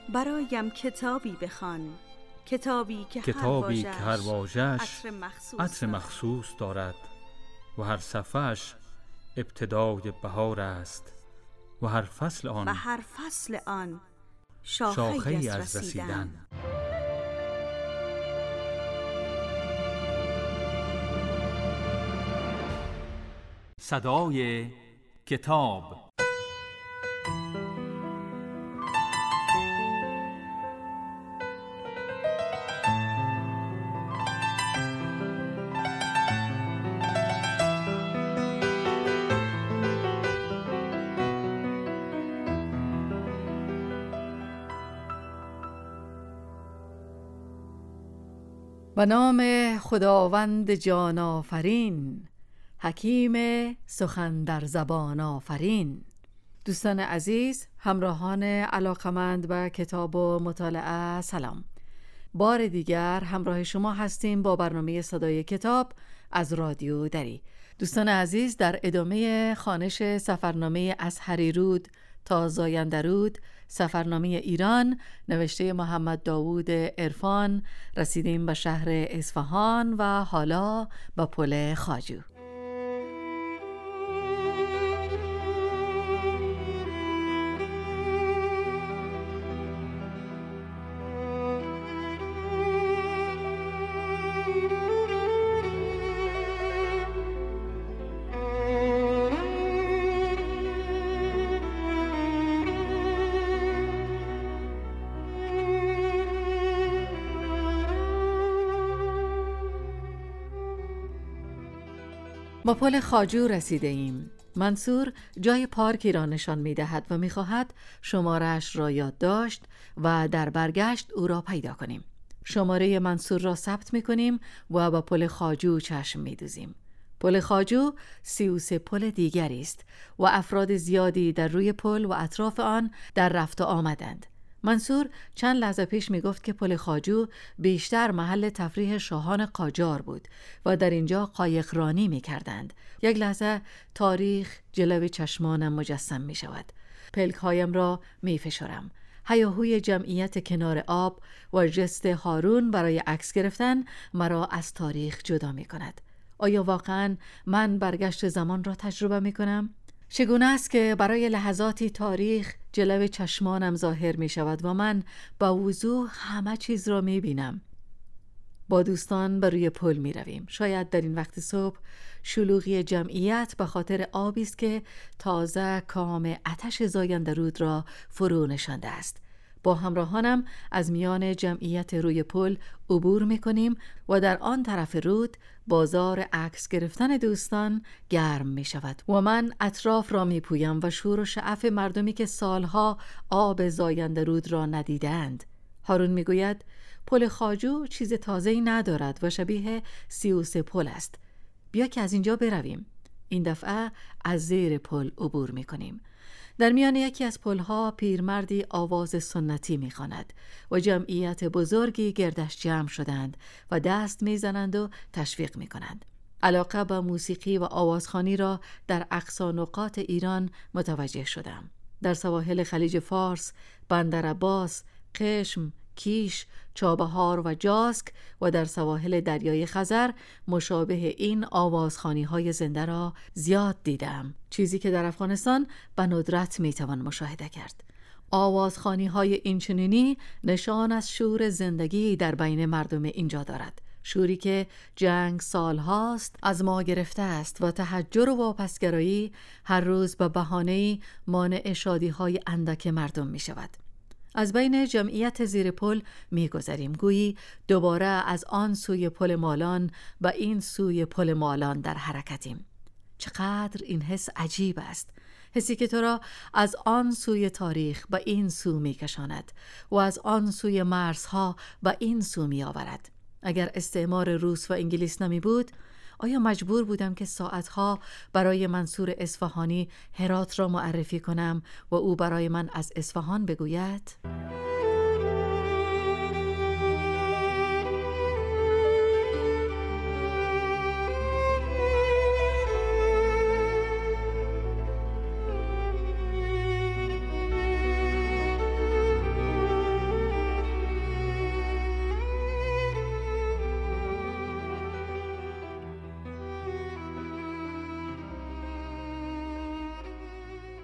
برایم کتابی بخوان، کتابی که هر واژه‌اش عطر مخصوص دارد و هر صفحه‌اش ابتدای بهار است و هر فصل آن شاخه‌ای از رسیدن. صدای کتاب. به نام خداوند جان آفرین، حکیم سخن در زبان آفرین. دوستان عزیز، همراهان علاقمند به کتاب و مطالعه، سلام. بار دیگر همراه شما هستیم با برنامه صدای کتاب از رادیو دری. دوستان عزیز، در ادامه خوانش سفرنامه از هریرود تا زایندرود، سفرنامه ایران نوشته محمد داوود عرفان، رسیدیم به شهر اصفهان و حالا به پل خواجو. با پل خواجو رسیده ایم. منصور جای پارکی را نشان می دهد و می خواهد شماره‌اش را یادداشت و در برگشت او را پیدا کنیم. شماره منصور را ثبت می کنیم و با پل خواجو چشم می دوزیم. پل خواجو 33 پل دیگری است و افراد زیادی در روی پل و اطراف آن در رفت و آمدند. منصور چند لحظه پیش می گفت که پل خواجو بیشتر محل تفریح شاهان قاجار بود و در اینجا قایق رانی می کردند. یک لحظه تاریخ جلوه چشمانم مجسم می شود. پلک هایم را می فشارم. هیاهوی جمعیت کنار آب و جست هارون برای عکس گرفتن مرا از تاریخ جدا می کند. آیا واقعاً من برگشت زمان را تجربه می کنم؟ چگونه است که برای لحظاتی تاریخ جلوه چشمانم ظاهر می شود و من با وضوح همه چیز را می بینم. با دوستان بر روی پل می رویم. شاید در این وقت صبح شلوغی جمعیت به خاطر آبی است که تازه کام آتش زایندرود را فرو نشانده است. با همراهانم از میان جمعیت روی پل عبور می‌کنیم و در آن طرف رود بازار عکس گرفتن دوستان گرم می‌شود و من اطراف را می‌پویم و شور و شعف مردمی که سالها آب زایندرود را ندیدند. هارون می‌گوید پل خواجو چیز تازه‌ای ندارد و شبیه 33 پل است. بیا که از اینجا برویم. این دفعه از زیر پل عبور می‌کنیم. در میان یکی از پلها پیرمردی آواز سنتی می‌خواند و جمعیت بزرگی گردش جمع شدند و دست می‌زنند و تشویق می‌کنند. علاقه به موسیقی و آوازخوانی را در اقصا نقاط ایران متوجه شدم. در سواحل خلیج فارس، بندر عباس، قشم، کیش، چابهار و جاسک و در سواحل دریای خزر مشابه این آوازخوانی‌های زنده را زیاد دیدم، چیزی که در افغانستان به ندرت میتوان مشاهده کرد. آوازخوانی‌های اینچنینی نشان از شور زندگی در بین مردم اینجا دارد، شوری که جنگ سالهاست از ما گرفته است و تحجر و واپسگرایی هر روز به بهانه‌ای مانع شادی‌های اندک مردم می‌شود. از بین جمعیت زیر پل می‌گذریم، گویی دوباره از آن سوی پل مالان و این سوی پل مالان در حرکتیم. چقدر این حس عجیب است، حسی که تو را از آن سوی تاریخ به این سو می‌کشاند و از آن سوی مرزها به این سو می‌آورد. اگر استعمار روس و انگلیس نمی بود، آیا مجبور بودم که ساعتها برای منصور اصفهانی هرات را معرفی کنم و او برای من از اصفهان بگوید؟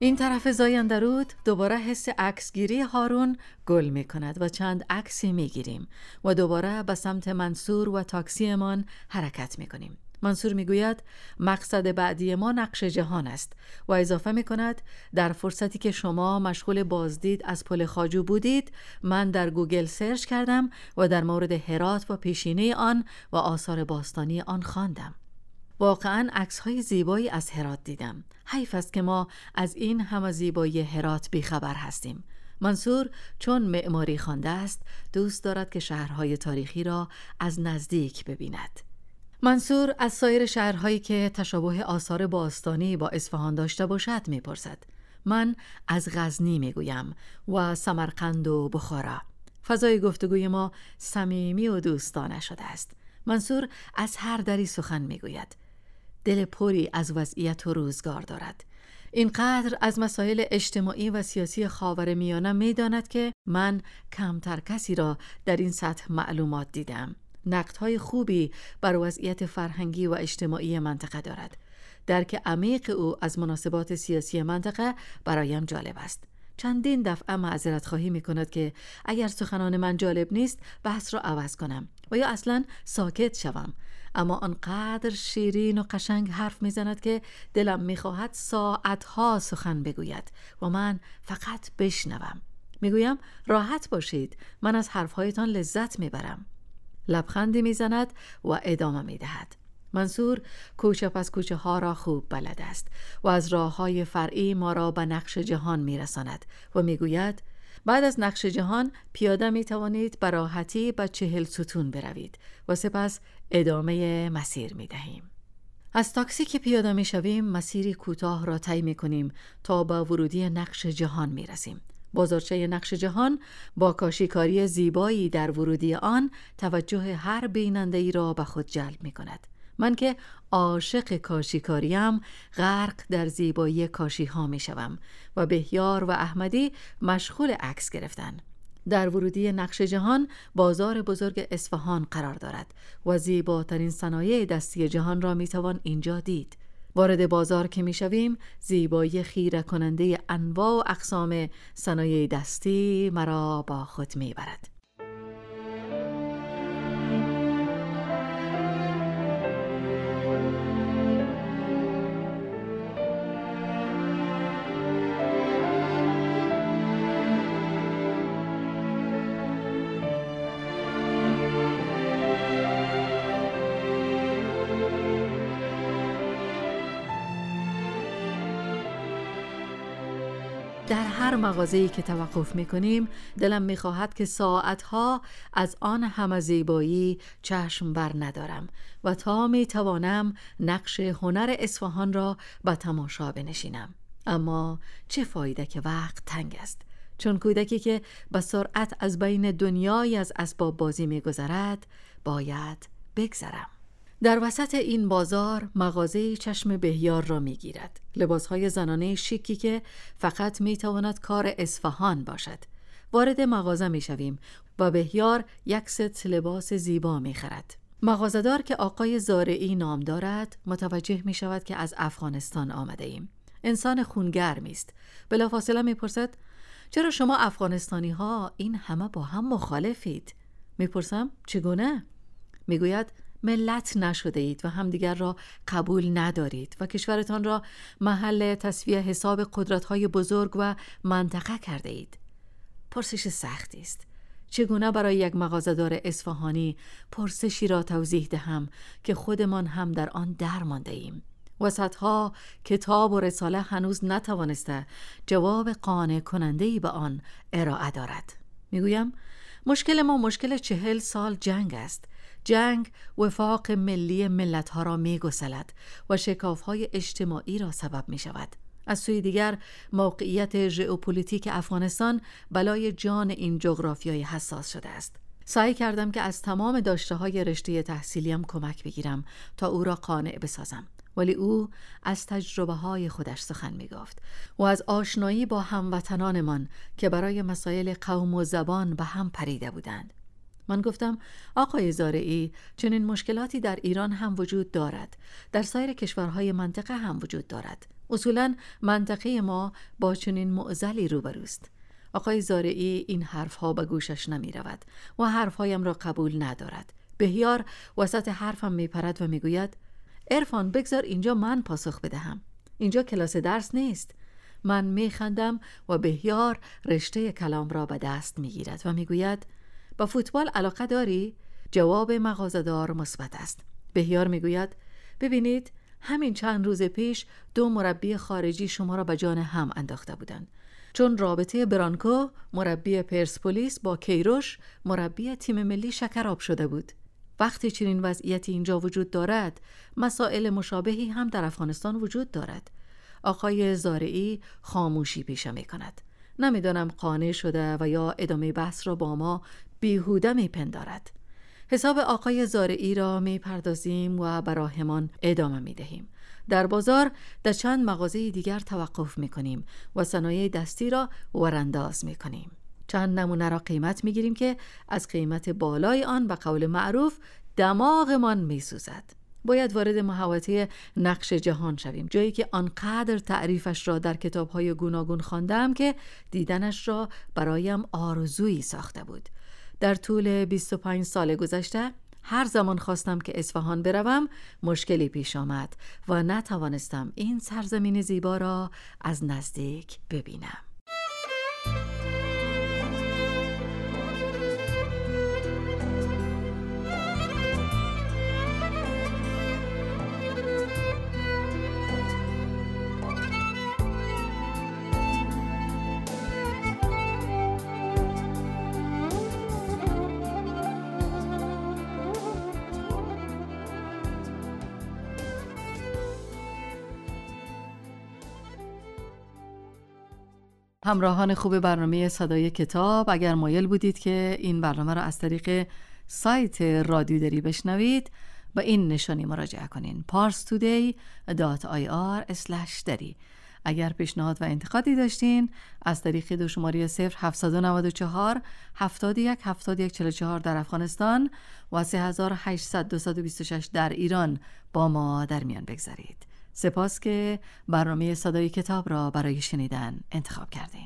این طرف زایندرود دوباره حس عکسگیری هارون گل می کند و چند عکسی می گیریم و دوباره به سمت منصور و تاکسیمان حرکت می کنیم. منصور می گوید مقصد بعدی ما نقش جهان است و اضافه می کند در فرصتی که شما مشغول بازدید از پل خواجو بودید، من در گوگل سرچ کردم و در مورد هرات و پیشینه آن و آثار باستانی آن خواندم. واقعاً عکس‌های زیبایی از هرات دیدم. حیف است که ما از این همه زیبایی هرات بیخبر هستیم. منصور چون معماری خوانده است، دوست دارد که شهرهای تاریخی را از نزدیک ببیند. منصور از سایر شهرهایی که تشابه آثار باستانی با اصفهان داشته باشد میپرسد. من از غزنی میگویم و سمرقند و بخارا. فضای گفتگوی ما صمیمی و دوستانه شده است. منصور از هر دری سخن میگوید. دل پری از وضعیت و روزگار دارد. اینقدر از مسائل اجتماعی و سیاسی خاورمیانه میداند که من کمتر کسی را در این سطح معلومات دیدم. نقدهای خوبی بر وضعیت فرهنگی و اجتماعی منطقه دارد. درک عمیق او از مناسبات سیاسی منطقه برایم جالب است. چندین دفعه معذرت خواهی می کند که اگر سخنان من جالب نیست بحث را عوض کنم و یا اصلا ساکت شوم، اما آنقدر شیرین و قشنگ حرف می زند که دلم می خواهد ساعتها سخن بگوید و من فقط بشنوم. می گویم راحت باشید، من از حرفهایتان لذت می برم. لبخندی می زند و ادامه می دهد. منصور کوچه پس کوچه ها را خوب بلد است و از راه های فرعی ما را به نقش جهان می رساند و می گوید بعد از نقش جهان پیاده می توانید به راحتی به 40 ستون بروید و سپس ادامه مسیر می دهیم. از تاکسی که پیاده می شویم مسیری کوتاه را طی می کنیم تا به ورودی نقش جهان می رسیم. بازارچه نقش جهان با کاشیکاری زیبایی در ورودی آن توجه هر بیننده‌ای را به خود جلب می کند. من که عاشق کاشیکاریم غرق در زیبایی کاشی ها می شوم و بهیار و احمدی مشغول عکس گرفتن. در ورودی نقش جهان بازار بزرگ اصفهان قرار دارد و زیباترین صنایع دستی جهان را می توان اینجا دید. وارد بازار که می شویم زیبایی خیره کننده انواع و اقسام صنایع دستی مرا با خود می برد. در هر مغازه‌ای که توقف می‌کنیم دلم می‌خواهد که ساعتها از آن همه زیبایی چشم بر ندارم و تا می‌توانم نقش هنر اصفهان را به تماشا بنشینم. اما چه فایده که وقت تنگ است، چون کودکی که به سرعت از بین دنیای از اسباب بازی می‌گذرد باید بگذرم. در وسط این بازار مغازه چشم بهیار را میگیرد. لباسهای زنانه شیکی که فقط میتواند کار اصفهان باشد. وارد مغازه میشویم و بهیار یک ست لباس زیبا میخرد. مغازه‌دار که آقای زارعی نام دارد متوجه میشود که از افغانستان آمده ایم. انسان خونگرمی است. بلافاصله میپرسد چرا شما افغانستانی ها این همه با هم مخالفید؟ میپرسم چگونه؟ میگوید ملت نشده اید و همدیگر را قبول ندارید و کشورتان را محل تسویه حساب قدرت‌های بزرگ و منطقه کرده اید. پرسش سختی است. چگونه برای یک مغازه‌دار اصفهانی پرسشی را توضیح دهم که خودمان هم در آن درمانده ایم و صدها کتاب و رساله هنوز نتوانسته جواب قانع کننده‌ای به آن ارائه دارد. میگویم مشکل ما مشکل 40 سال جنگ است. جنگ وفاق ملی ملت‌ها را می‌گسلد و شکاف‌های اجتماعی را سبب می‌شود. از سوی دیگر موقعیت ژئوپلیتیک افغانستان بلای جان این جغرافیای حساس شده است. سعی کردم که از تمام داشته‌های رشته تحصیلیم کمک بگیرم تا او را قانع بسازم، ولی او از تجربه‌های خودش سخن می‌گفت و از آشنایی با هموطنانمان که برای مسائل قوم و زبان به هم پریده بودند. من گفتم آقای زارعی، چنین مشکلاتی در ایران هم وجود دارد، در سایر کشورهای منطقه هم وجود دارد. اصولاً منطقه ما با چنین معضلی روبروست. آقای زارعی این حرفها به گوشش نمی رود و حرفهایم را قبول ندارد. بهیار وسط حرفم می پرد و می گوید عرفان بگذار اینجا من پاسخ بدهم. اینجا کلاس درس نیست. من می خندم و بهیار رشته کلام را به دست می گیرد و می گوید با فوتبال علاقه داری؟ جواب مغازه‌دار مثبت است. بهیار می گوید ببینید همین چند روز پیش 2 مربی خارجی شما را به جان هم انداخته بودند. چون رابطه برانکو مربی پرسپولیس با کیروش مربی تیم ملی شکراب شده بود. وقتی چنین وضعیتی اینجا وجود دارد، مسائل مشابهی هم در افغانستان وجود دارد. آقای زارعی خاموشی پیشه می کند. نمیدانم قانع شده و یا ادامه بحث را با ما بیهوده می پندارد. حساب آقای زارعی را می پردازیم و براهمان ادامه می دهیم. در بازار در چند مغازه دیگر توقف می کنیم و صنایع دستی را ورانداز می کنیم. چند نمونه را قیمت می گیریم که از قیمت بالای آن به قول معروف دماغمان می سوزد. باید وارد محوطه نقش جهان شویم، جایی که آنقدر تعریفش را در کتاب‌های گوناگون خواندم که دیدنش را برایم آرزویی ساخته بود. در طول 25 سال گذشته هر زمان خواستم که اصفهان بروم مشکلی پیش آمد و نتوانستم این سرزمین زیبا را از نزدیک ببینم. همراهان خوب برنامه صدای کتاب، اگر مایل بودید که این برنامه را از طریق سایت رادیو دری بشنوید به این نشانی مراجعه کنین parstoday.ir/dari. اگر پیشنهاد و انتقادی داشتین از طریق 2 شماره 0794 71 71 44 در افغانستان و 3800 226 در ایران با ما در میان بگذارید. سپاس که برنامه صدای کتاب را برای شنیدن انتخاب کردین.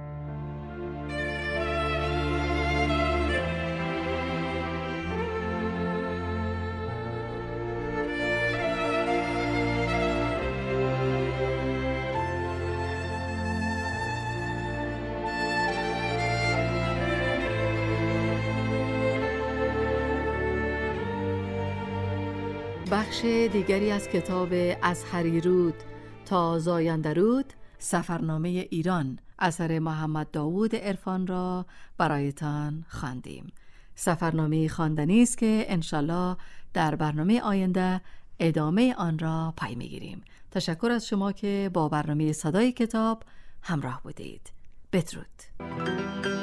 بخش دیگری از کتاب از هریرود تا زایندرود، سفرنامه ایران اثر محمد داوود عرفان را برایتان خواندیم. سفرنامه خواندنی است که انشالله در برنامه آینده ادامه آن را پی می‌گیریم. تشکر از شما که با برنامه صدای کتاب همراه بودید. بدرود.